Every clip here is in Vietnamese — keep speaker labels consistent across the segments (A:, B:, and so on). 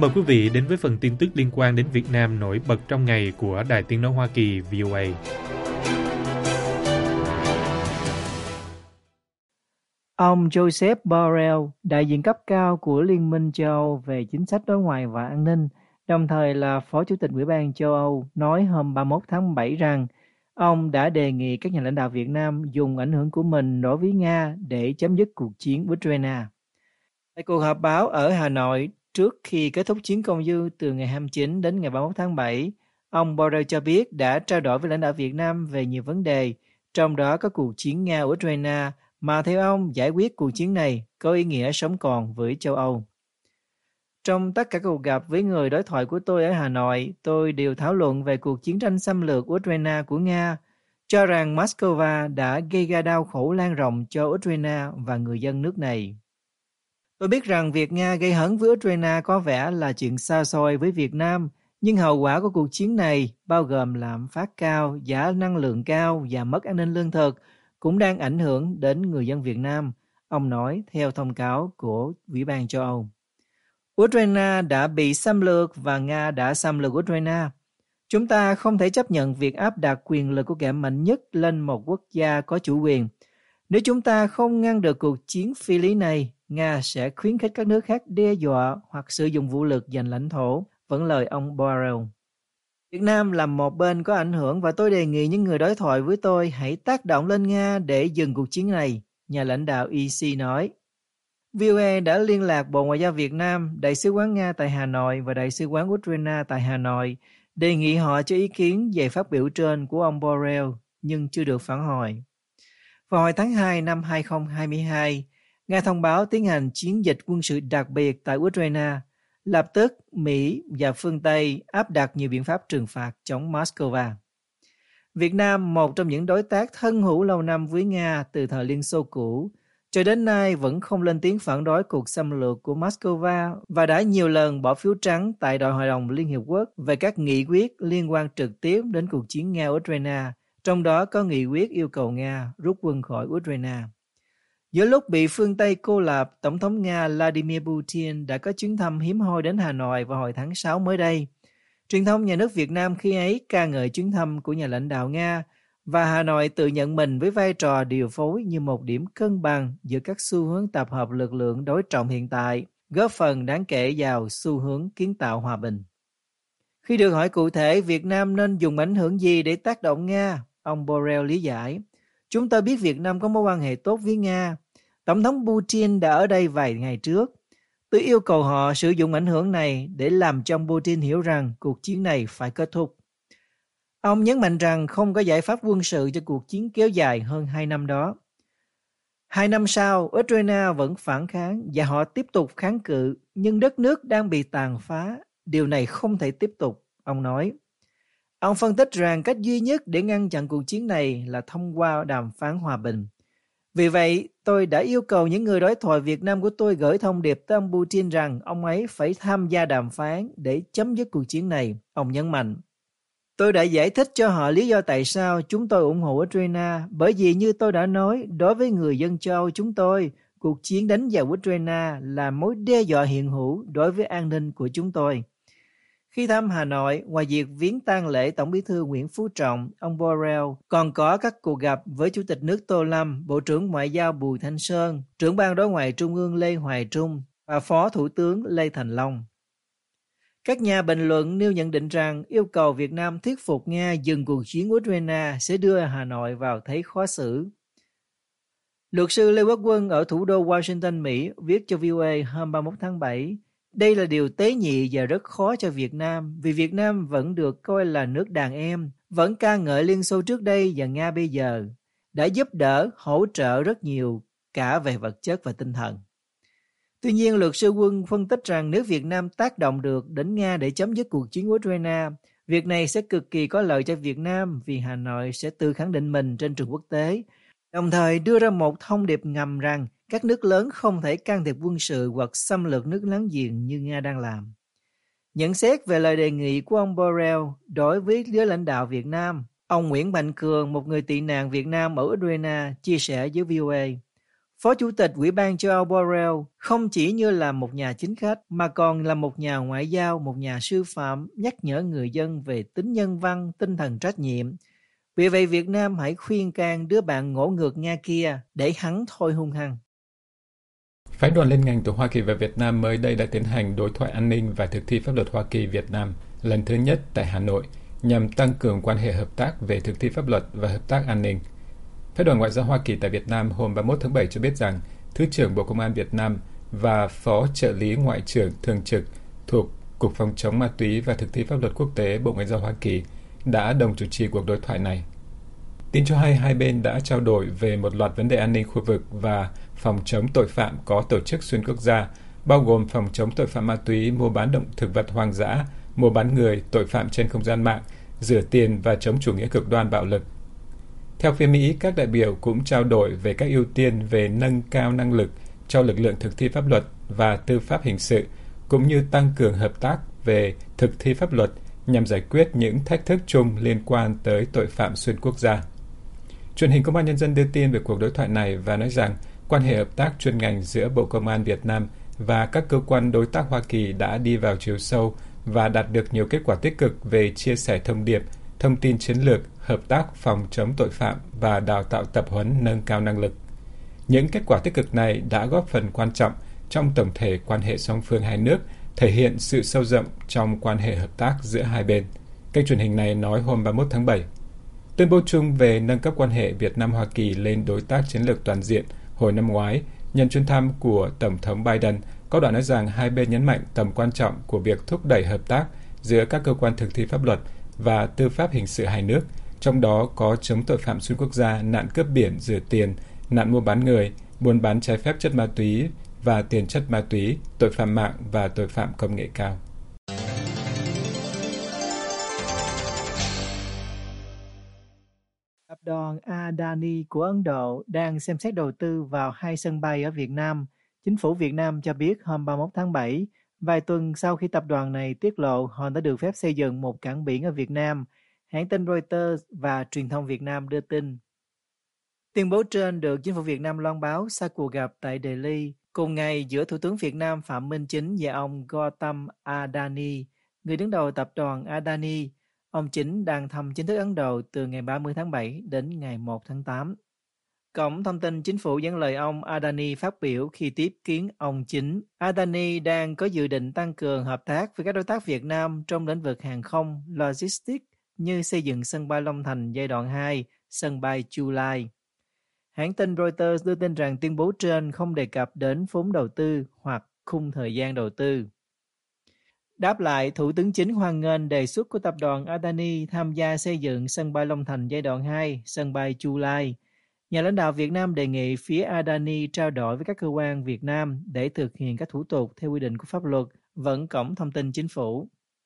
A: Mời quý vị đến với phần tin tức liên quan đến Việt Nam nổi bật trong ngày của Đài Tiếng nói Hoa Kỳ VOA.
B: Ông Joseph Borrell, đại diện cấp cao của Liên minh châu Âu về chính sách đối ngoại và an ninh, đồng thời là Phó Chủ tịch Ủy ban châu Âu, nói hôm 31 tháng 7 rằng ông đã đề nghị các nhà lãnh đạo Việt Nam dùng ảnh hưởng của mình đối với Nga để chấm dứt cuộc chiến Ukraine. Tại cuộc họp báo ở Hà Nội trước khi kết thúc chuyến công du từ ngày 29 đến ngày 31 tháng 7, ông Borrell cho biết đã trao đổi với lãnh đạo Việt Nam về nhiều vấn đề, trong đó có cuộc chiến Nga-Ukraine, mà theo ông giải quyết cuộc chiến này có ý nghĩa sống còn với châu Âu. Trong tất cả các cuộc gặp với người đối thoại của tôi ở Hà Nội, tôi đều thảo luận về cuộc chiến tranh xâm lược Ukraine của Nga, cho rằng Moscow đã gây ra đau khổ lan rộng cho Ukraine và người dân nước này. Tôi biết rằng việc Nga gây hấn với Ukraine có vẻ là chuyện xa xôi với Việt Nam, nhưng hậu quả của cuộc chiến này bao gồm lạm phát cao, giá năng lượng cao và mất an ninh lương thực cũng đang ảnh hưởng đến người dân Việt Nam, ông nói theo thông cáo của Ủy ban châu Âu. Ukraine đã bị xâm lược và Nga đã xâm lược Ukraine. Chúng ta không thể chấp nhận việc áp đặt quyền lực của kẻ mạnh nhất lên một quốc gia có chủ quyền. Nếu chúng ta không ngăn được cuộc chiến phi lý này, Nga sẽ khuyến khích các nước khác đe dọa hoặc sử dụng vũ lực giành lãnh thổ, vẫn lời ông Borrell. Việt Nam là một bên có ảnh hưởng và tôi đề nghị những người đối thoại với tôi hãy tác động lên Nga để dừng cuộc chiến này, nhà lãnh đạo EC nói. VOA đã liên lạc Bộ Ngoại giao Việt Nam, Đại sứ quán Nga tại Hà Nội và Đại sứ quán Ukraine tại Hà Nội, đề nghị họ cho ý kiến về phát biểu trên của ông Borrell, nhưng chưa được phản hồi. Vào hồi tháng 2 năm 2022, Nga thông báo tiến hành chiến dịch quân sự đặc biệt tại Ukraine. Lập tức, Mỹ và phương Tây áp đặt nhiều biện pháp trừng phạt chống Moscow. Việt Nam, một trong những đối tác thân hữu lâu năm với Nga từ thời Liên Xô cũ, cho đến nay vẫn không lên tiếng phản đối cuộc xâm lược của Moscow và đã nhiều lần bỏ phiếu trắng tại Đại hội đồng Liên Hiệp Quốc về các nghị quyết liên quan trực tiếp đến cuộc chiến Nga-Ukraine, trong đó có nghị quyết yêu cầu Nga rút quân khỏi Ukraine. Giữa lúc bị phương Tây cô lập, Tổng thống Nga Vladimir Putin đã có chuyến thăm hiếm hoi đến Hà Nội vào hồi tháng 6 mới đây. Truyền thông nhà nước Việt Nam khi ấy ca ngợi chuyến thăm của nhà lãnh đạo Nga và Hà Nội tự nhận mình với vai trò điều phối như một điểm cân bằng giữa các xu hướng tập hợp lực lượng đối trọng hiện tại, góp phần đáng kể vào xu hướng kiến tạo hòa bình. Khi được hỏi cụ thể Việt Nam nên dùng ảnh hưởng gì để tác động Nga, ông Borrell lý giải. Chúng tôi biết Việt Nam có mối quan hệ tốt với Nga. Tổng thống Putin đã ở đây vài ngày trước. Tôi yêu cầu họ sử dụng ảnh hưởng này để làm cho ông Putin hiểu rằng cuộc chiến này phải kết thúc. Ông nhấn mạnh rằng không có giải pháp quân sự cho cuộc chiến kéo dài hơn 2 năm đó. 2 năm sau, Ukraine vẫn phản kháng và họ tiếp tục kháng cự, nhưng đất nước đang bị tàn phá. Điều này không thể tiếp tục, ông nói. Ông phân tích rằng cách duy nhất để ngăn chặn cuộc chiến này là thông qua đàm phán hòa bình. Vì vậy, tôi đã yêu cầu những người đối thoại Việt Nam của tôi gửi thông điệp tới ông Putin rằng ông ấy phải tham gia đàm phán để chấm dứt cuộc chiến này, ông nhấn mạnh. Tôi đã giải thích cho họ lý do tại sao chúng tôi ủng hộ Ukraine, bởi vì như tôi đã nói, đối với người dân châu Âu chúng tôi, cuộc chiến đánh vào Ukraine là mối đe dọa hiện hữu đối với an ninh của chúng tôi. Khi thăm Hà Nội, ngoài việc viếng tang lễ Tổng Bí thư Nguyễn Phú Trọng, ông Borrell còn có các cuộc gặp với Chủ tịch nước Tô Lâm, Bộ trưởng Ngoại giao Bùi Thanh Sơn, Trưởng ban Đối ngoại Trung ương Lê Hoài Trung và Phó Thủ tướng Lê Thành Long. Các nhà bình luận nêu nhận định rằng yêu cầu Việt Nam thuyết phục Nga dừng cuộc chiến Ukraine sẽ đưa Hà Nội vào thế khó xử. Luật sư Lê Quốc Quân ở thủ đô Washington, Mỹ viết cho VOA hôm 31 tháng 7, đây là điều tế nhị và rất khó cho Việt Nam vì Việt Nam vẫn được coi là nước đàn em, vẫn ca ngợi Liên Xô trước đây và Nga bây giờ, đã giúp đỡ, hỗ trợ rất nhiều cả về vật chất và tinh thần. Tuy nhiên, luật sư Quân phân tích rằng nếu Việt Nam tác động được đến Nga để chấm dứt cuộc chiến Ukraine, việc này sẽ cực kỳ có lợi cho Việt Nam vì Hà Nội sẽ tự khẳng định mình trên trường quốc tế, đồng thời đưa ra một thông điệp ngầm rằng các nước lớn không thể can thiệp quân sự hoặc xâm lược nước láng giềng như Nga đang làm. Nhận xét về lời đề nghị của ông Borrell đối với giới lãnh đạo Việt Nam, ông Nguyễn Mạnh Cường, một người tị nạn Việt Nam ở Ukraine, chia sẻ với VOA. Phó Chủ tịch Ủy ban châu Âu Borrell không chỉ như là một nhà chính khách mà còn là một nhà ngoại giao, một nhà sư phạm, nhắc nhở người dân về tính nhân văn, tinh thần trách nhiệm. Vì vậy Việt Nam hãy khuyên can đứa bạn ngỗ ngược Nga kia để hắn thôi hung hăng.
C: Phái đoàn liên ngành từ Hoa Kỳ và Việt Nam mới đây đã tiến hành đối thoại an ninh và thực thi pháp luật Hoa Kỳ-Việt Nam lần thứ nhất tại Hà Nội nhằm tăng cường quan hệ hợp tác về thực thi pháp luật và hợp tác an ninh. Phái đoàn Ngoại giao Hoa Kỳ tại Việt Nam hôm 31 tháng 7 cho biết rằng Thứ trưởng Bộ Công an Việt Nam và Phó trợ lý Ngoại trưởng thường trực thuộc Cục Phòng chống ma túy và thực thi pháp luật quốc tế Bộ Ngoại giao Hoa Kỳ đã đồng chủ trì cuộc đối thoại này. Tin cho hay hai bên đã trao đổi về một loạt vấn đề an ninh khu vực và phòng chống tội phạm có tổ chức xuyên quốc gia, bao gồm phòng chống tội phạm ma túy, mua bán động thực vật hoang dã, mua bán người, tội phạm trên không gian mạng, rửa tiền và chống chủ nghĩa cực đoan bạo lực. Theo phía Mỹ, các đại biểu cũng trao đổi về các ưu tiên về nâng cao năng lực cho lực lượng thực thi pháp luật và tư pháp hình sự, cũng như tăng cường hợp tác về thực thi pháp luật nhằm giải quyết những thách thức chung liên quan tới tội phạm xuyên quốc gia. Truyền hình Công an Nhân dân đưa tin về cuộc đối thoại này và nói rằng quan hệ hợp tác chuyên ngành giữa Bộ Công an Việt Nam và các cơ quan đối tác Hoa Kỳ đã đi vào chiều sâu và đạt được nhiều kết quả tích cực về chia sẻ thông điệp, thông tin chiến lược, hợp tác phòng chống tội phạm và đào tạo tập huấn nâng cao năng lực. Những kết quả tích cực này đã góp phần quan trọng trong tổng thể quan hệ song phương hai nước, thể hiện sự sâu rộng trong quan hệ hợp tác giữa hai bên. Kênh truyền hình này nói hôm 31 tháng 7. Tuyên bố chung về nâng cấp quan hệ Việt Nam-Hoa Kỳ lên đối tác chiến lược toàn diện hồi năm ngoái, nhân chuyến thăm của Tổng thống Biden, có đoạn nói rằng hai bên nhấn mạnh tầm quan trọng của việc thúc đẩy hợp tác giữa các cơ quan thực thi pháp luật và tư pháp hình sự hai nước, trong đó có chống tội phạm xuyên quốc gia, nạn cướp biển, rửa tiền, nạn mua bán người, buôn bán trái phép chất ma túy và tiền chất ma túy, tội phạm mạng và tội phạm công nghệ cao.
B: Tập đoàn Adani của Ấn Độ đang xem xét đầu tư vào 2 sân bay ở Việt Nam. Chính phủ Việt Nam cho biết hôm 31 tháng 7, vài tuần sau khi tập đoàn này tiết lộ họ đã được phép xây dựng một cảng biển ở Việt Nam, hãng tin Reuters và truyền thông Việt Nam đưa tin. Tuyên bố trên được chính phủ Việt Nam loan báo sau cuộc gặp tại Delhi cùng ngày giữa Thủ tướng Việt Nam Phạm Minh Chính và ông Gautam Adani, người đứng đầu tập đoàn Adani. Ông Chính đang thăm chính thức Ấn Độ từ ngày 30 tháng 7 đến ngày 1 tháng 8. Cổng thông tin chính phủ dẫn lời ông Adani phát biểu khi tiếp kiến ông Chính. Adani đang có dự định tăng cường hợp tác với các đối tác Việt Nam trong lĩnh vực hàng không, logistics như xây dựng sân bay Long Thành giai đoạn 2, sân bay Chu Lai. Hãng tin Reuters đưa tin rằng tuyên bố trên không đề cập đến vốn đầu tư hoặc khung thời gian đầu tư. Đáp lại, Thủ tướng Chính hoan nghênh đề xuất của tập đoàn Adani tham gia xây dựng sân bay Long Thành giai đoạn 2, sân bay Chu Lai. Nhà lãnh đạo Việt Nam đề nghị phía Adani trao đổi với các cơ quan Việt Nam để thực hiện các thủ tục theo quy định của pháp luật, vẫn cổng thông tin chính phủ.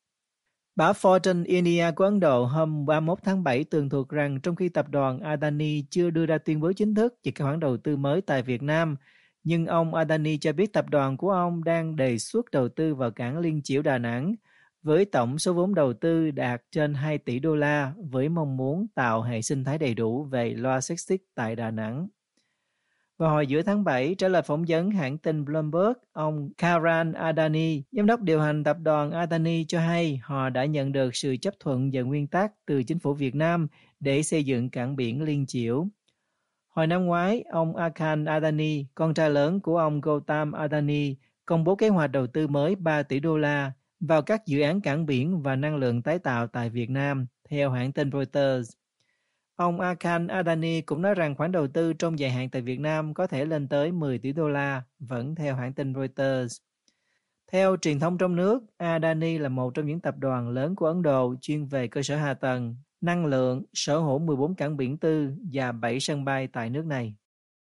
B: Báo Fortune India của Ấn Độ hôm 31 tháng 7 tường thuật rằng trong khi tập đoàn Adani chưa đưa ra tuyên bố chính thức về các khoản đầu tư mới tại Việt Nam, nhưng ông Adani cho biết tập đoàn của ông đang đề xuất đầu tư vào cảng Liên Chiểu Đà Nẵng với tổng số vốn đầu tư đạt trên 2 tỷ đô la với mong muốn tạo hệ sinh thái đầy đủ về logistics tại Đà Nẵng. Vào hồi giữa tháng 7, trả lời phỏng vấn hãng tin Bloomberg, ông Karan Adani, giám đốc điều hành tập đoàn Adani cho hay họ đã nhận được sự chấp thuận về nguyên tắc từ chính phủ Việt Nam để xây dựng cảng biển Liên Chiểu. Hồi năm ngoái, ông Akhan Adani, con trai lớn của ông Gautam Adani, công bố kế hoạch đầu tư mới 3 tỷ đô la vào các dự án cảng biển và năng lượng tái tạo tại Việt Nam, theo hãng tin Reuters. Ông Akhan Adani cũng nói rằng khoản đầu tư trong dài hạn tại Việt Nam có thể lên tới 10 tỷ đô la, vẫn theo hãng tin Reuters. Theo truyền thông trong nước, Adani là một trong những tập đoàn lớn của Ấn Độ chuyên về cơ sở hạ tầng, năng lượng, sở hữu 14 cảng biển tư và 7 sân bay tại nước này.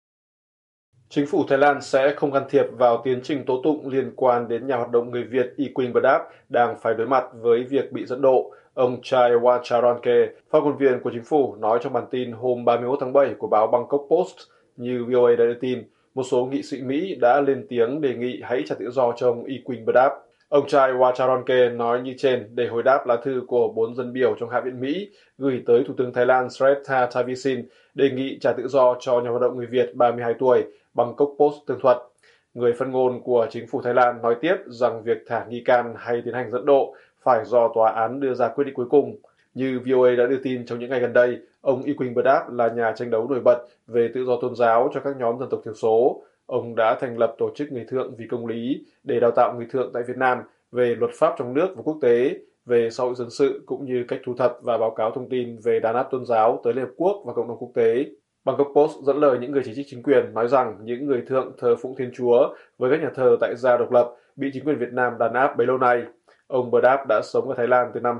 D: Chính phủ Thái Lan sẽ không can thiệp vào tiến trình tố tụng liên quan đến nhà hoạt động người Việt Equin Burdap đang phải đối mặt với việc bị dẫn độ. Ông Chai Wacharanke, phát ngôn viên của chính phủ, nói trong bản tin hôm 31 tháng 7 của báo Bangkok Post, như VOA đã đưa tin, một số nghị sĩ Mỹ đã lên tiếng đề nghị hãy trả tự do cho ông Equin Burdap. Ông Chai Wacharanke nói như trên để hồi đáp lá thư của 4 dân biểu trong Hạ viện Mỹ gửi tới Thủ tướng Thái Lan Srettha Thavisin đề nghị trả tự do cho nhà hoạt động người Việt 32 tuổi Bangkok Post tường thuật. Người phát ngôn của chính phủ Thái Lan nói tiếp rằng việc thả nghi can hay tiến hành dẫn độ phải do tòa án đưa ra quyết định cuối cùng. Như VOA đã đưa tin trong những ngày gần đây, ông Eqin Berdap là nhà tranh đấu nổi bật về tự do tôn giáo cho các nhóm dân tộc thiểu số. Ông đã thành lập tổ chức Người Thượng vì Công lý để đào tạo người thượng tại Việt Nam về luật pháp trong nước và quốc tế, về xã hội dân sự cũng như cách thu thập và báo cáo thông tin về đàn áp tôn giáo tới Liên Hợp Quốc và cộng đồng quốc tế. Bangkok Post dẫn lời những người chỉ trích chính quyền nói rằng những người thượng thờ phụng Thiên Chúa với các nhà thờ tại gia độc lập bị chính quyền Việt Nam đàn áp bấy lâu nay. Ông Berdap đã sống ở Thái Lan từ năm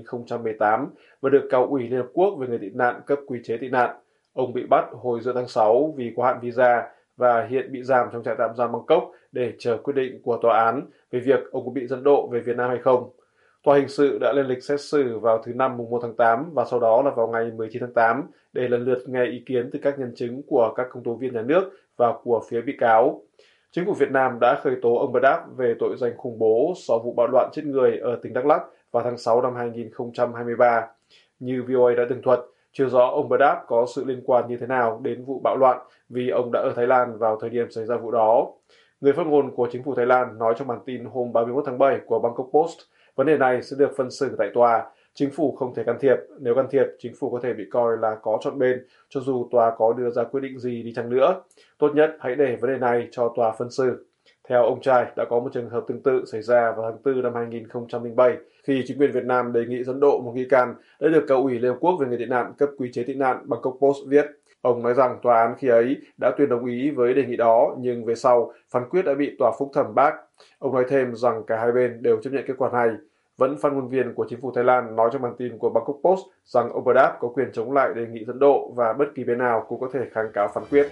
D: 2018 và được Cao ủy Liên Hợp Quốc về người tị nạn cấp quy chế tị nạn. Ông bị bắt hồi giữa tháng 6 vì quá hạn visa và hiện bị giam trong trại tạm giam Bangkok để chờ quyết định của tòa án về việc ông có bị dẫn độ về Việt Nam hay không. Tòa hình sự đã lên lịch xét xử vào thứ Năm mùng 1 tháng 8 và sau đó là vào ngày 19 tháng 8 để lần lượt nghe ý kiến từ các nhân chứng của các công tố viên nhà nước và của phía bị cáo. Chính phủ Việt Nam đã khởi tố ông Berdap về tội danh khủng bố sau vụ bạo loạn chết người ở tỉnh Đắk Lắk vào tháng 6 năm 2023. Như VOA đã tường thuật, chưa rõ ông Berdap có sự liên quan như thế nào đến vụ bạo loạn vì ông đã ở Thái Lan vào thời điểm xảy ra vụ đó. Người phát ngôn của chính phủ Thái Lan nói trong bản tin hôm 31 tháng 7 của Bangkok Post, vấn đề này sẽ được phân xử tại tòa. Chính phủ không thể can thiệp. Nếu can thiệp, chính phủ có thể bị coi là có chọn bên, cho dù tòa có đưa ra quyết định gì đi chăng nữa. Tốt nhất hãy để vấn đề này cho tòa phân xử. Theo ông Chai, đã có một trường hợp tương tự xảy ra vào tháng 4 năm 2007 khi chính quyền Việt Nam đề nghị dẫn độ một nghi can đã được Cao ủy Liên Hợp Quốc về người tị nạn cấp quy chế tị nạn. Bangkok Post viết. Ông nói rằng tòa án khi ấy đã tuyên đồng ý với đề nghị đó, nhưng về sau, phán quyết đã bị tòa phúc thẩm bác. Ông nói thêm rằng cả hai bên đều chấp nhận kết quả này. Vẫn phát ngôn viên của chính phủ Thái Lan nói trong bản tin của Bangkok Post rằng ông Berdap có quyền chống lại đề nghị dẫn độ và bất kỳ bên nào cũng có thể kháng cáo phán quyết.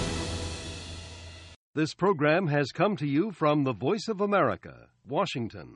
E: This program has come to you from the Voice of America, Washington.